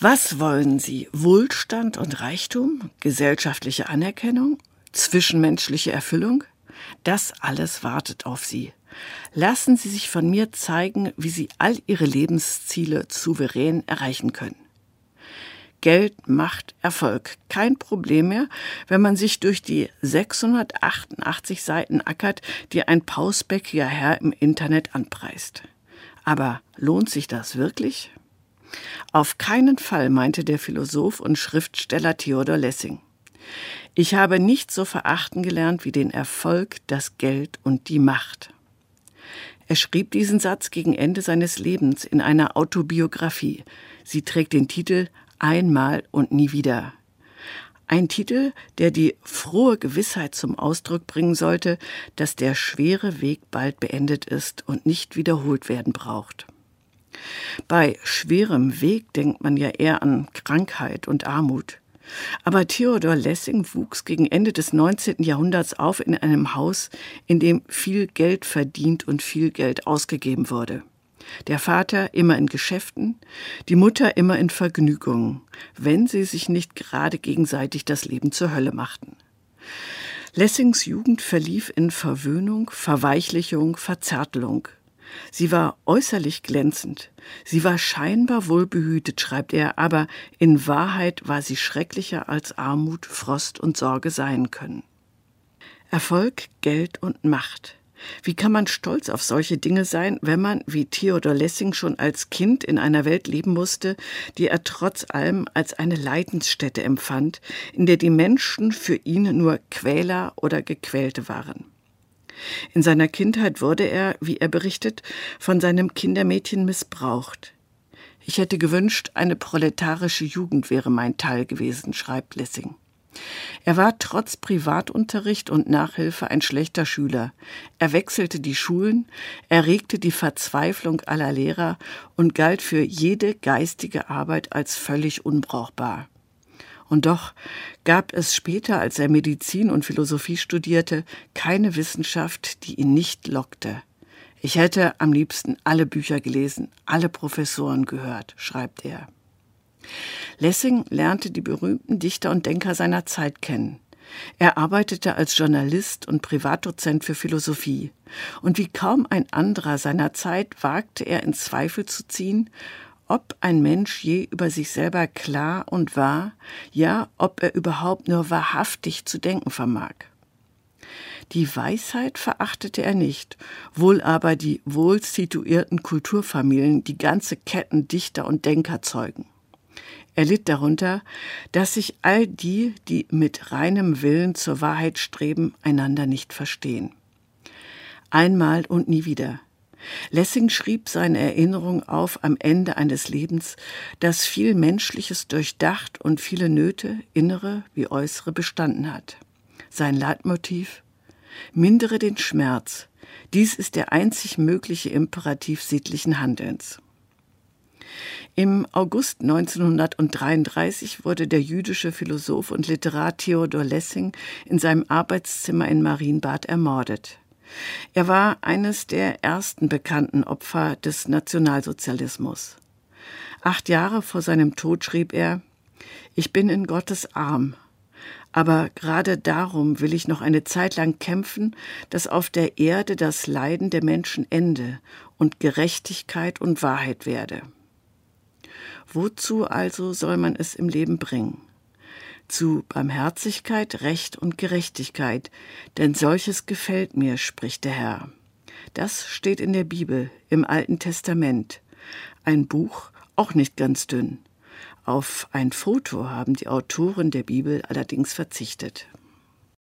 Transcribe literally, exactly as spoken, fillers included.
Was wollen Sie? Wohlstand und Reichtum? Gesellschaftliche Anerkennung? Zwischenmenschliche Erfüllung? Das alles wartet auf Sie. Lassen Sie sich von mir zeigen, wie Sie all Ihre Lebensziele souverän erreichen können. Geld, Macht, Erfolg. Kein Problem mehr, wenn man sich durch die sechshundertachtundachtzig Seiten ackert, die ein pausbäckiger Herr im Internet anpreist. Aber lohnt sich das wirklich? Auf keinen Fall, meinte der Philosoph und Schriftsteller Theodor Lessing. Ich habe nichts so verachten gelernt wie den Erfolg, das Geld und die Macht. Er schrieb diesen Satz gegen Ende seines Lebens in einer Autobiografie. Sie trägt den Titel Einmal und nie wieder. Ein Titel, der die frohe Gewissheit zum Ausdruck bringen sollte, dass der schwere Weg bald beendet ist und nicht wiederholt werden braucht. Bei schwerem Weg denkt man ja eher an Krankheit und Armut. Aber Theodor Lessing wuchs gegen Ende des neunzehnten Jahrhunderts auf in einem Haus, in dem viel Geld verdient und viel Geld ausgegeben wurde. Der Vater immer in Geschäften, die Mutter immer in Vergnügungen, wenn sie sich nicht gerade gegenseitig das Leben zur Hölle machten. Lessings Jugend verlief in Verwöhnung, Verweichlichung, Verzärtelung. Sie war äußerlich glänzend, sie war scheinbar wohlbehütet, schreibt er, aber in Wahrheit war sie schrecklicher als Armut, Frost und Sorge sein können. Erfolg, Geld und Macht. Wie kann man stolz auf solche Dinge sein, wenn man, wie Theodor Lessing, schon als Kind in einer Welt leben musste, die er trotz allem als eine Leidensstätte empfand, in der die Menschen für ihn nur Quäler oder Gequälte waren. In seiner Kindheit wurde er, wie er berichtet, von seinem Kindermädchen missbraucht. Ich hätte gewünscht, eine proletarische Jugend wäre mein Teil gewesen, schreibt Lessing. Er war trotz Privatunterricht und Nachhilfe ein schlechter Schüler. Er wechselte die Schulen, erregte die Verzweiflung aller Lehrer und galt für jede geistige Arbeit als völlig unbrauchbar. Und doch gab es später, als er Medizin und Philosophie studierte, keine Wissenschaft, die ihn nicht lockte. Ich hätte am liebsten alle Bücher gelesen, alle Professoren gehört, schreibt er. Lessing lernte die berühmten Dichter und Denker seiner Zeit kennen. Er arbeitete als Journalist und Privatdozent für Philosophie. Und wie kaum ein anderer seiner Zeit wagte er in Zweifel zu ziehen, ob ein Mensch je über sich selber klar und wahr, ja, ob er überhaupt nur wahrhaftig zu denken vermag. Die Weisheit verachtete er nicht, wohl aber die wohl situierten Kulturfamilien, die ganze Ketten Dichter und Denker zeugen. Er litt darunter, dass sich all die, die mit reinem Willen zur Wahrheit streben, einander nicht verstehen. Einmal und nie wieder. Lessing schrieb seine Erinnerung auf am Ende eines Lebens, das viel Menschliches durchdacht und viele Nöte, innere wie äußere, bestanden hat. Sein Leitmotiv: Mindere den Schmerz. Dies ist der einzig mögliche Imperativ sittlichen Handelns. Im August neunzehnhundertdreiunddreißig wurde der jüdische Philosoph und Literat Theodor Lessing in seinem Arbeitszimmer in Marienbad ermordet. Er war eines der ersten bekannten Opfer des Nationalsozialismus. Acht Jahre vor seinem Tod schrieb er: Ich bin in Gottes Arm, aber gerade darum will ich noch eine Zeit lang kämpfen, dass auf der Erde das Leiden der Menschen ende und Gerechtigkeit und Wahrheit werde. Wozu also soll man es im Leben bringen? Zu Barmherzigkeit, Recht und Gerechtigkeit, denn solches gefällt mir, spricht der Herr. Das steht in der Bibel, im Alten Testament. Ein Buch, auch nicht ganz dünn. Auf ein Foto haben die Autoren der Bibel allerdings verzichtet.